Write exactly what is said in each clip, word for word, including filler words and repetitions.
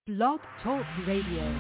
Blog Talk Radio.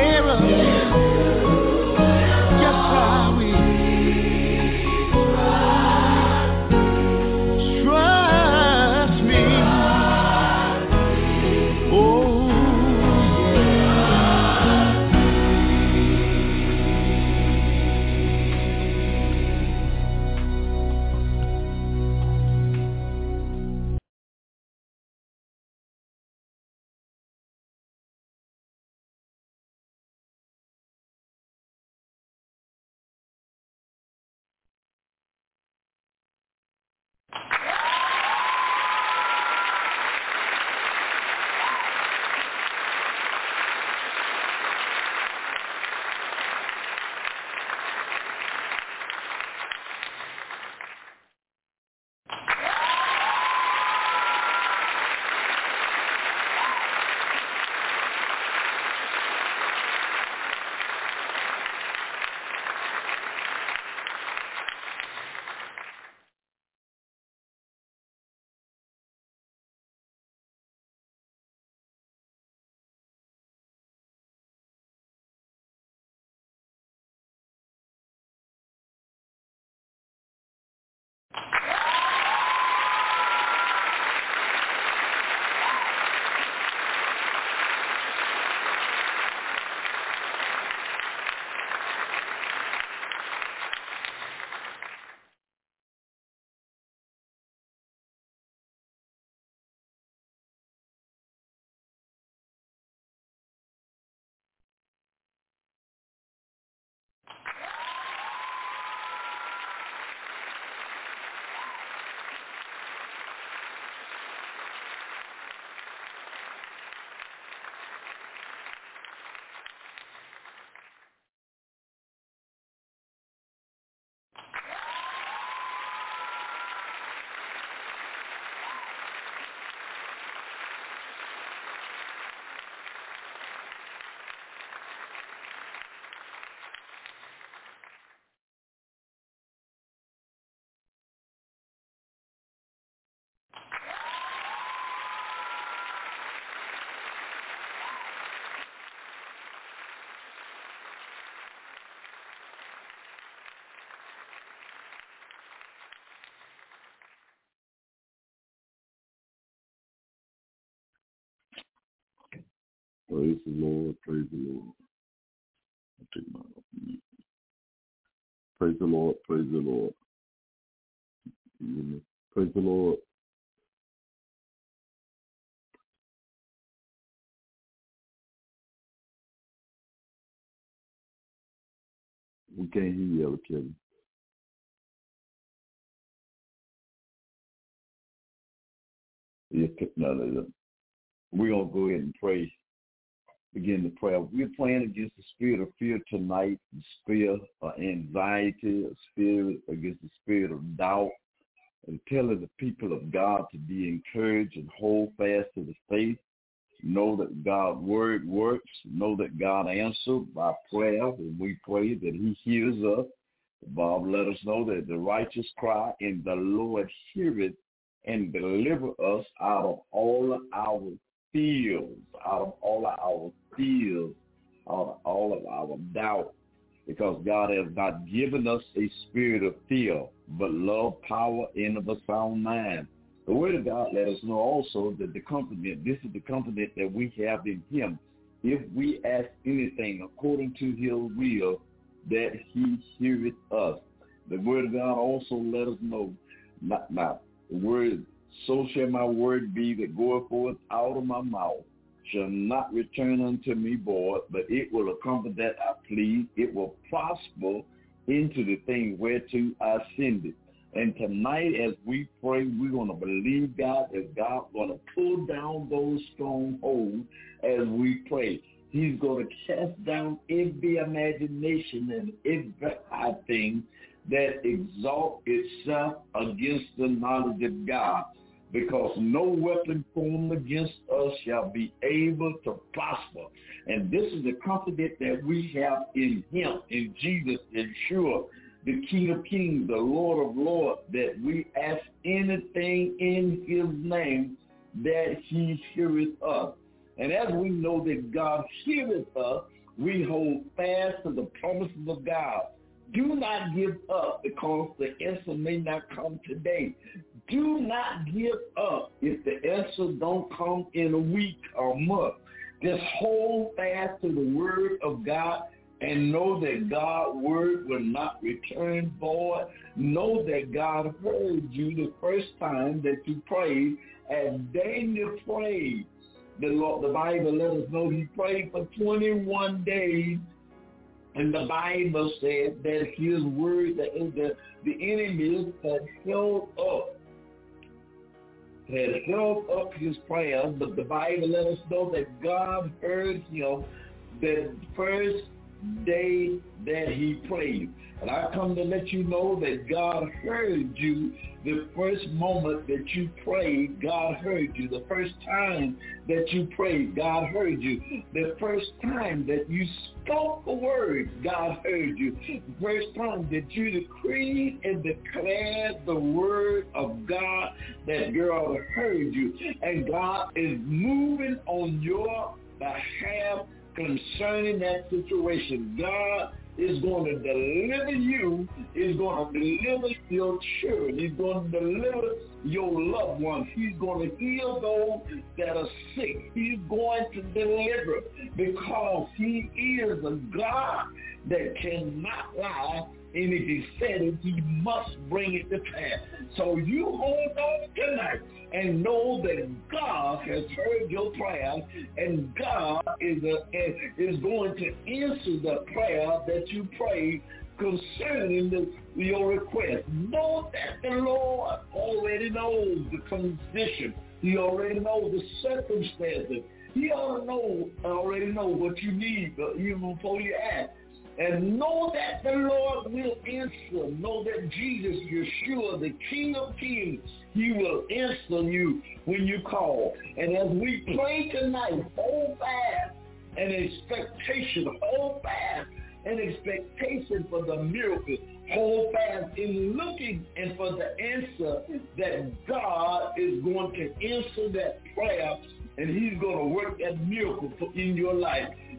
Yes, I will. Praise the Lord. Praise the Lord. I'll take my off. Praise the Lord. Praise the Lord. Praise the Lord. We can't hear you, Elder Kevin. Yeah, no, no, no. We're going to go ahead and pray. Begin the prayer. We're praying against the spirit of fear tonight, the spirit of anxiety, the spirit against the spirit of doubt, and telling the people of God to be encouraged and hold fast to the faith. Know that God's word works. Know that God answers by prayer when we pray, that he hears us. Bob let us know that the righteous cry and the Lord heareth and deliver us out of all of our fears, out of all of our fears, out of all of our doubt, because God has not given us a spirit of fear, but love, power, and of a sound mind. The word of God let us know also that the confidence, this is the confidence that we have in him. If we ask anything according to his will, that he heareth us. The word of God also let us know, not, not the word, so shall my word be that goeth forth out of my mouth, shall not return unto me void, but it will accomplish that I please. It will prosper into the thing whereto I send it. And tonight as we pray, we're going to believe God that God's going to pull down those strongholds as we pray. He's going to cast down every imagination and every high thing that exalts itself against the knowledge of God, because no weapon formed against us shall be able to prosper. And this is the confidence that we have in him, in Jesus, Yeshua, the King of Kings, the Lord of Lords, that we ask anything in his name, that he heareth us. And as we know that God heareth us, we hold fast to the promises of God. Do not give up because the answer may not come today. Do not give up if the answer don't come in a week or a month. Just hold fast to the word of God and know that God's word will not return void. Know that God heard you the first time that you prayed. As Daniel prayed, the Lord, the Bible let us know he prayed for twenty-one days. And the Bible said that his word, that the, the enemies had held up, had held up his prayers, but the Bible let us know that God heard him the first day that he prayed. And I come to let you know that God heard you the first moment that you prayed. God heard you. The first time that you prayed, God heard you. The first time that you spoke a word, God heard you. The first time that you decreed and declared the word of God, that God heard you. And God is moving on your behalf concerning that situation. God is going to deliver you, is going to deliver your children, he's going to deliver your loved ones, he's going to heal those that are sick, he's going to deliver, because he is a God that cannot lie, and if he said it, he must bring it to pass. So you hold on tonight and know that God has heard your prayer, and God is a, is going to answer the prayer that you prayed concerning the, your request. Know that the Lord already knows the condition. He already knows the circumstances. He already know, already know what you need even before you ask. And know that the Lord will answer. Know that Jesus, Yeshua, the King of Kings, he will answer you when you call. And as we pray tonight, hold fast an expectation, hold fast an expectation for the miracle. Hold fast in looking and for the answer that God is going to answer that prayer, and he's going to work that miracle in your life.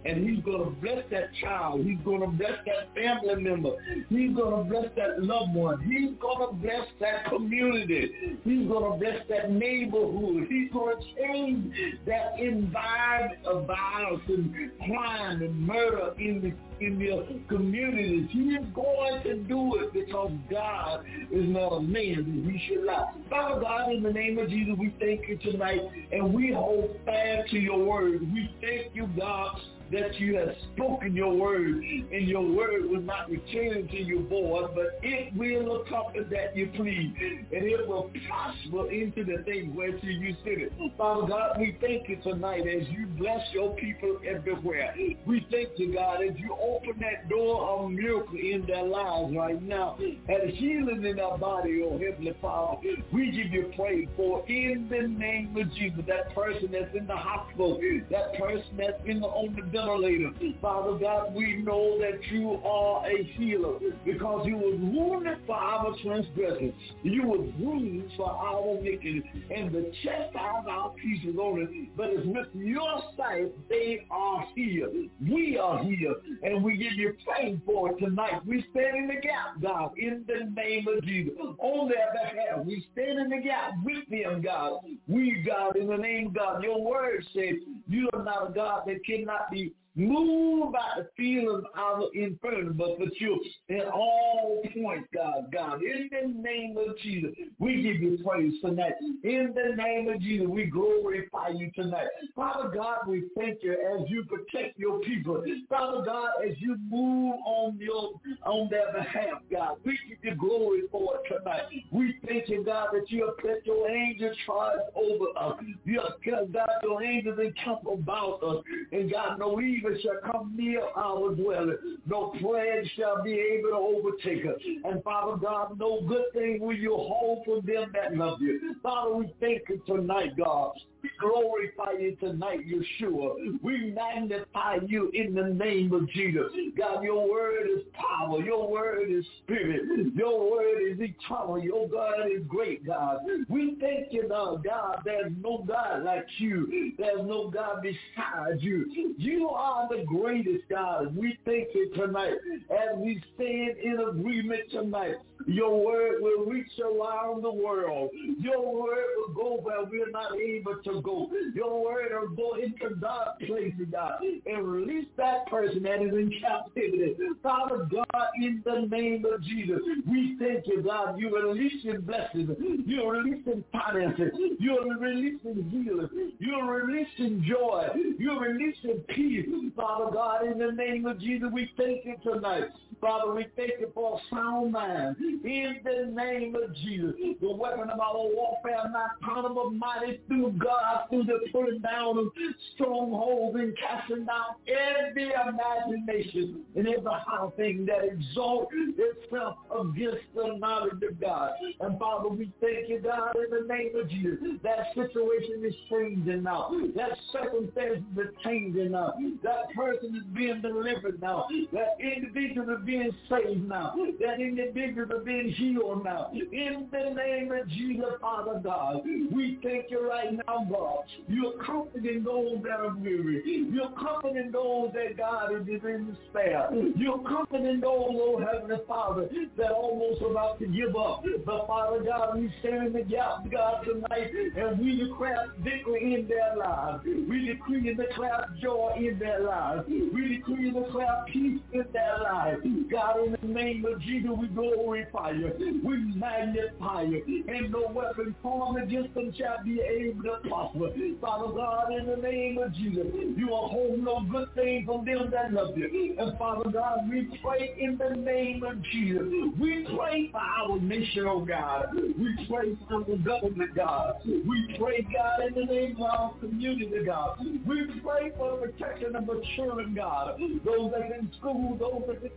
and he's going to bless that child. He's going to bless that family member. He's going to bless that loved one. He's going to bless that community. He's going to bless that neighborhood. He's going to change that environment of violence and crime and murder in the in your communities. He is going to do it because God is not a man that he should lie. Father God, in the name of Jesus, we thank you tonight, and we hold fast to your word. We thank you, God, that you have spoken your word, and your word will not return to your void, but it will accomplish that you please, and it will prosper into the things whereto you sent it. Father God, we thank you tonight as you bless your people everywhere. We thank you, God, as you open that door of miracle in their lives right now, and healing in their body, oh Heavenly Father. We give you praise for in the name of Jesus, that person that's in the hospital, that person that's in the on the ventilator. Father God, we know that you are a healer because you were wounded for our transgressions. You were bruised for our iniquity, and the chastisement of our peace is on it. But it's with your sight they are healed. We are healed, and we give you praise for it tonight. We stand in the gap, God, in the name of Jesus. On their behalf, we stand in the gap with them, God. We, God, in the name of God, your word says you are not a God that cannot be moved by the feelings of our infirmity, but that you in all points, God, God, in the name of Jesus, we give you praise tonight. In the name of Jesus, we glorify you tonight. Father God, we thank you as you protect your people. Father God, as you move on your on their behalf, God, we give you glory for it tonight. We thank you, God, that you have put your angels charge over us. You have, God, your angels encamp about us, and God, no evil shall come near our dwelling. No plague shall be able to overtake us. And Father God, no good thing will you hold for them that love you. Father, we thank you tonight, God. We glorify you tonight, Yeshua. We magnify you in the name of Jesus. God, your word is power. Your word is spirit. Your word is eternal. Your God is great, God. We thank you, God. God, there's no God like you. There's no God beside you. You are the greatest, God. We thank you tonight as we stand in agreement tonight. Your word will reach around the world. Your word will go where we're not able to go. Your word will go into dark places, God, and release that person that is in captivity. Father God, in the name of Jesus, we thank you, God. You're releasing blessings. You're releasing finances. You're releasing healing. You're releasing joy. You're releasing peace. Father God, in the name of Jesus, we thank you tonight. Father, we thank you for a sound mind. In the name of Jesus, the weapon of our warfare, not carnal but mighty through God, through the pulling down of strongholds and casting down every imagination and every high thing that exalts itself against the knowledge of God. And Father, we thank you, God, in the name of Jesus. That situation is changing now. That circumstance is changing now. That person is being delivered now. That individual is being saved now. That individual is being healed now. In the name of Jesus, Father God, we thank you right now, God. You're comforting those that are weary. You're comforting those that, God, is in despair. You're comforting those, oh Heavenly Father, that are almost about to give up. But Father God, we stand in the gap, God, tonight, and we declare victory in their lives. We decree and declare joy in their lives. We decree and declare peace in their lives. God, in the name of Jesus, we glorify you. We magnify you. And no weapon formed against them shall be able to prosper. Father God, in the name of Jesus, you will hold no good thing from them that love you. And Father God, we pray in the name of Jesus. We pray for our nation, oh God. We pray for the government, God. We pray, God, in the name of our community, God. We pray for the protection of the children, God. Those that are in school, those that are in college,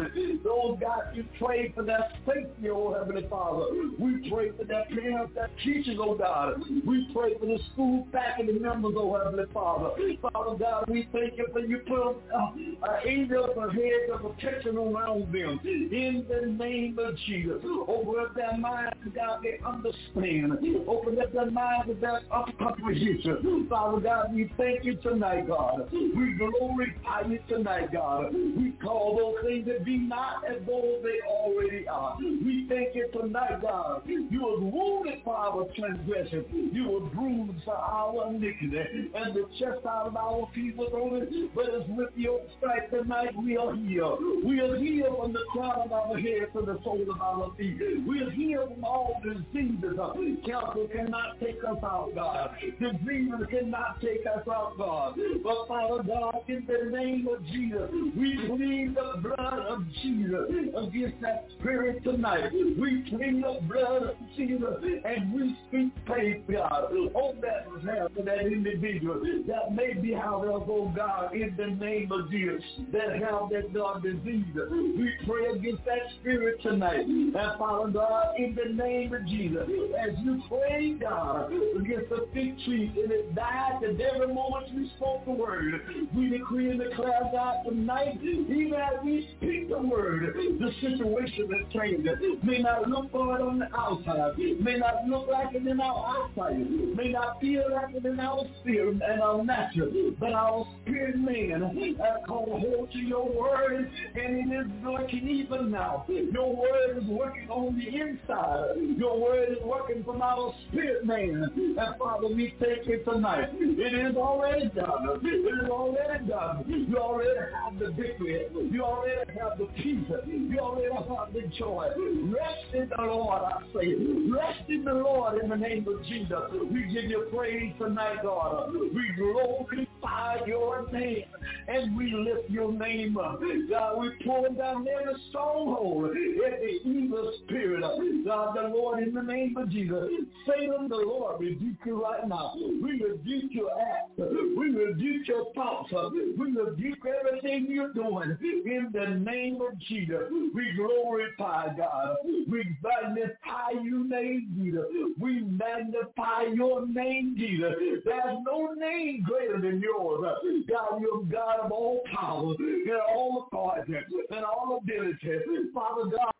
morning. Those, God, you pray for their safety, oh Heavenly Father. We pray for their parents, their teachers, oh God. We pray for the school faculty members, oh Heavenly Father. Father God, we thank you for you put uh, uh, angels of heads of protection around them. In the name of Jesus. Open up their minds, God, they understand. Open up their minds with their comprehension. Father God, we thank you tonight, God. We glorify you tonight, God. We call those things that be not as though they already are. We thank you tonight, God. You were wounded for our transgression. You were bruised for our iniquity. And the chest out of our feet was on it. But it's with your stripes tonight we are healed. We are healed from the crown of our head to the sole of our feet. We are healed from all diseases. Cancer cannot take us out, God. Diseases cannot take us out, God. But Father God, in the name of Jesus, we plead the blood of Jesus against that spirit tonight. We plead the blood of Jesus and we speak faith, God, on that behalf of that individual. That may be how they'll go, God, in the name of Jesus, that have that God disease. We pray against that spirit tonight. And Father God, in the name of Jesus, as you pray, God, against the fig tree, and it died the every moment you spoke the word. We decree and declare, God, tonight, even as we speak the word, the situation is changing. It may not look good on the outside. It may not look like it in our outside. It may not feel like it in our spirit and our natural, but our spirit man has called hold to your word, and it is working even now. Your word is working on the inside. Your word is working from our spirit man. And Father, we thank you tonight. It is already done. It is already done. You already have the victory. You already have the peace. You already have the joy. Rest in the Lord, I say. Rest in the Lord in the name of Jesus. We give you praise tonight, God. We glorify your name and we lift your name up. God, we pull down every stronghold, every evil spirit. God, the Lord, in the name of Jesus. Satan, the Lord, rebuke you right now. We rebuke your acts. We rebuke your thoughts. We rebuke everything you're doing in the name of Jesus. We glorify God. We magnify your name, Jesus. We magnify your name, Jesus. There's no name greater than yours. God, you're God of all power and all authority and all ability. Father God,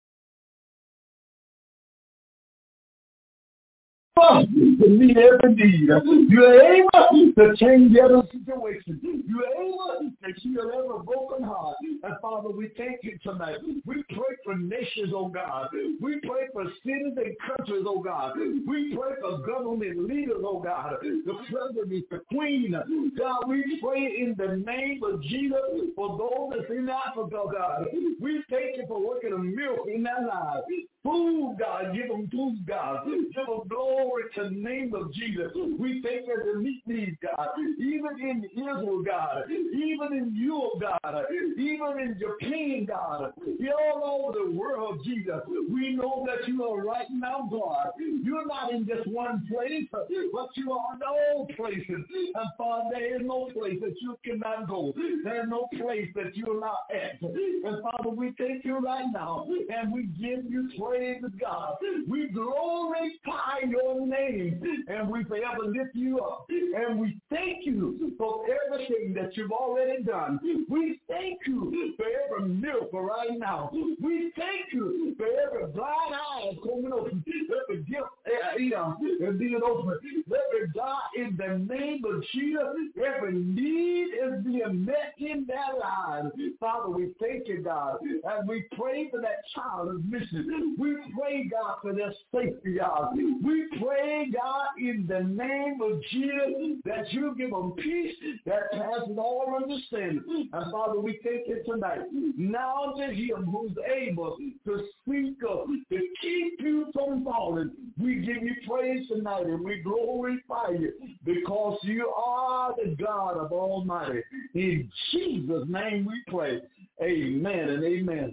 to meet every need. You're able to change every situation. You're able to heal every broken heart. And Father, we thank you tonight. We pray for nations, oh God. We pray for cities and countries, oh God. We pray for government leaders, oh God. The president, the queen. God, we pray in the name of Jesus for those that's in Africa, oh God. We thank you for working a miracle in their lives. Food, God, give them food, God. Give them glory to the name of Jesus. We thank you to meet these, God. Even in Israel, God. Even in Europe, God. Even in Japan, God. All over the world, Jesus. We know that you are right now, God. You're not in just one place, but you are in all places. And Father, there is no place that you cannot go. There is no place that you're not at. And Father, we thank you right now. And we give you praise, God. We glorify your name. And we forever lift you up. And we thank you for everything that you've already done. We thank you for every miracle right now. We thank you for every blind eye coming open, every gift ear is being open. Every God, in the name of Jesus, every need is being met in their lives. Father, we thank you, God, and we pray for that child who's missing. We pray, God, for their safety, God. We pray, God, in the name of Jesus, that you give them peace that passes all understanding. And Father, we thank you tonight. Now to him who's able to speak up, to keep you from falling, we give you praise tonight and we glorify you because you are the God of Almighty. In Jesus' name we pray. Amen and amen.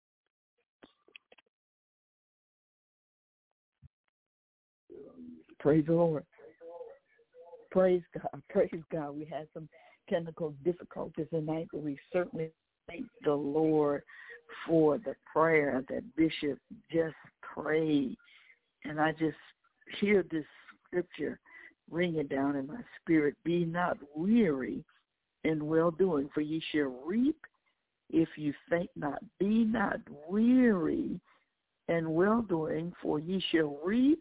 Praise the Lord. Praise God. Praise God. We had some technical difficulties tonight, but we certainly thank the Lord for the prayer that Bishop just prayed. And I just hear this scripture ringing down in my spirit. Be not weary in well-doing, for ye shall reap if you faint not. Be not weary in well-doing, for ye shall reap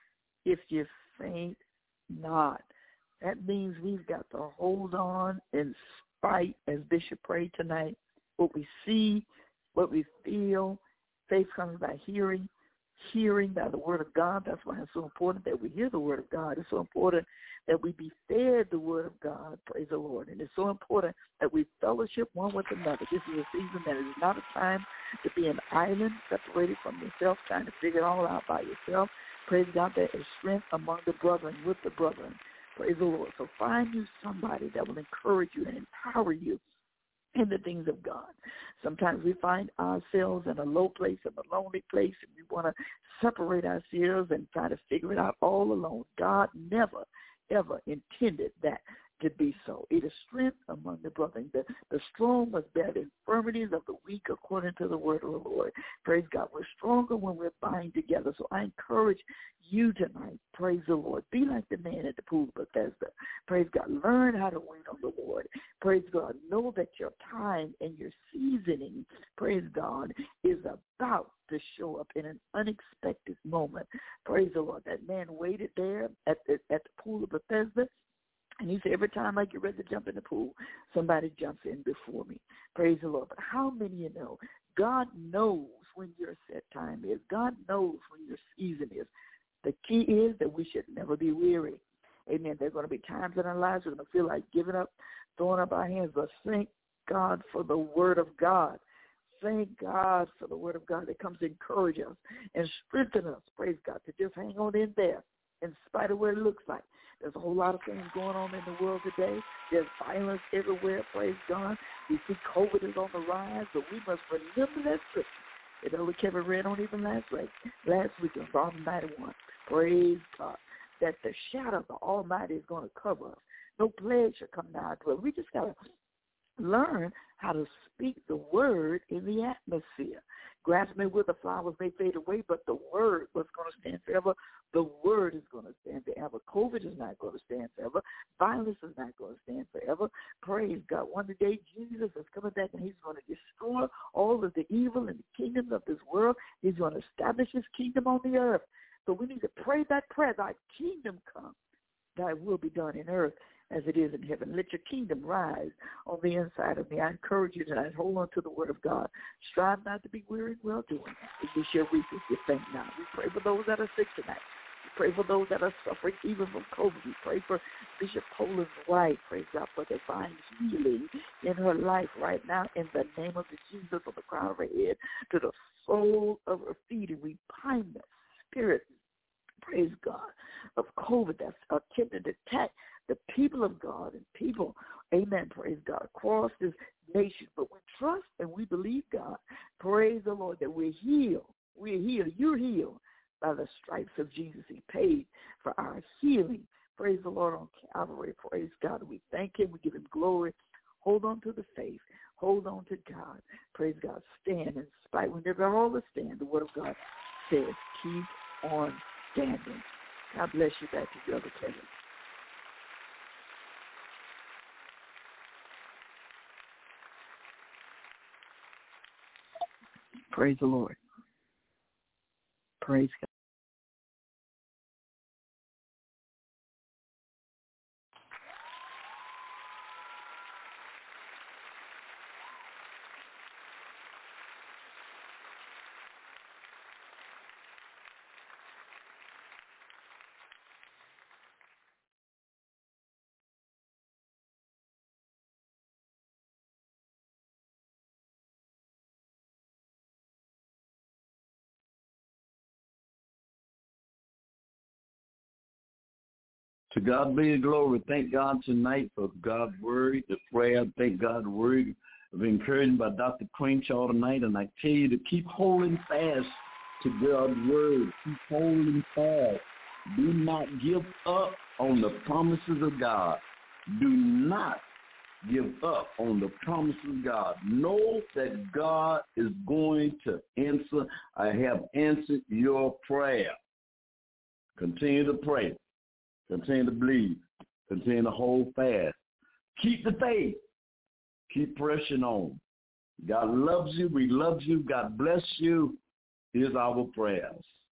if you faint not. That means we've got to hold on in spite, as Bishop prayed tonight, what we see, what we feel. Faith comes by hearing, hearing by the word of God. That's why it's so important that we hear the word of God. It's so important that we be fed the word of God, praise the Lord. And it's so important that we fellowship one with another. This is a season that is not a time to be an island separated from yourself, trying to figure it all out by yourself. Praise God, there is strength among the brethren, with the brethren. Praise the Lord. So find you somebody that will encourage you and empower you in the things of God. Sometimes we find ourselves in a low place, in a lonely place, and we want to separate ourselves and try to figure it out all alone. God never, ever intended that to be so. It is strength among the brethren. The, the strong must bear the infirmities of the weak according to the word of the Lord. Praise God. We're stronger when we're bind together. So I encourage you tonight, praise the Lord. Be like the man at the pool of Bethesda. Praise God. Learn how to wait on the Lord. Praise God. Know that your time and your seasoning, praise God, is about to show up in an unexpected moment. Praise the Lord. That man waited there at the, at the pool of Bethesda. And he said, every time I get ready to jump in the pool, somebody jumps in before me. Praise the Lord. But how many of you know God knows when your set time is? God knows when your season is. The key is that we should never be weary. Amen. There are going to be times in our lives we're going to feel like giving up, throwing up our hands. But thank God for the word of God. Thank God for the word of God that comes to encourage us and strengthen us, praise God, to just hang on in there in spite of what it looks like. There's a whole lot of things going on in the world today. There's violence everywhere, praise God. We see COVID is on the rise, but we must remember that scripture. You know, Kevin read on even last week, last week in Psalm ninety-one. Praise God, that the shadow of the Almighty is going to cover us. No plague shall come nigh to us. We just got to learn how to speak the word in the atmosphere. Grass may wither, flowers may fade away, but the word was going to stand forever. The word is going to stand forever. COVID is not going to stand forever. Violence is not going to stand forever. Praise God. One day Jesus is coming back and he's going to destroy all of the evil and the kingdoms of this world. He's going to establish his kingdom on the earth. So we need to pray that prayer, thy kingdom come, thy will be done in earth as it is in heaven. Let your kingdom rise on the inside of me. I encourage you tonight, hold on to the word of God. Strive not to be weary in well-doing, if you shall reap if you faint not. We pray for those that are sick tonight. We pray for those that are suffering even from COVID. We pray for Bishop Poland's wife, praise God, for divine healing in her life right now in the name of Jesus, from the crown of her head to the sole of her feet. And we bind the spirit, praise God, of COVID that's attempted to attack the people of God and people, amen, praise God, across this nation. But we trust and we believe, God, praise the Lord, that we're healed. We're healed. You're healed by the stripes of Jesus. He paid for our healing. Praise the Lord on Calvary. Praise God. We thank him. We give him glory. Hold on to the faith. Hold on to God. Praise God. Stand in spite. Whenever all the stand, the word of God says, keep on standing. God bless you. Back to Brother Kevin. Praise the Lord. Praise God. To God be the glory. Thank God tonight for God's word, the prayer. Thank God the word of encouragement by Doctor Crenshaw tonight. And I tell you to keep holding fast to God's word. Keep holding fast. Do not give up on the promises of God. Do not give up on the promises of God. Know that God is going to answer. I have answered your prayer. Continue to pray. Continue to believe. Continue to hold fast. Keep the faith. Keep pressing on. God loves you. We love you. God bless you. Here's our prayers.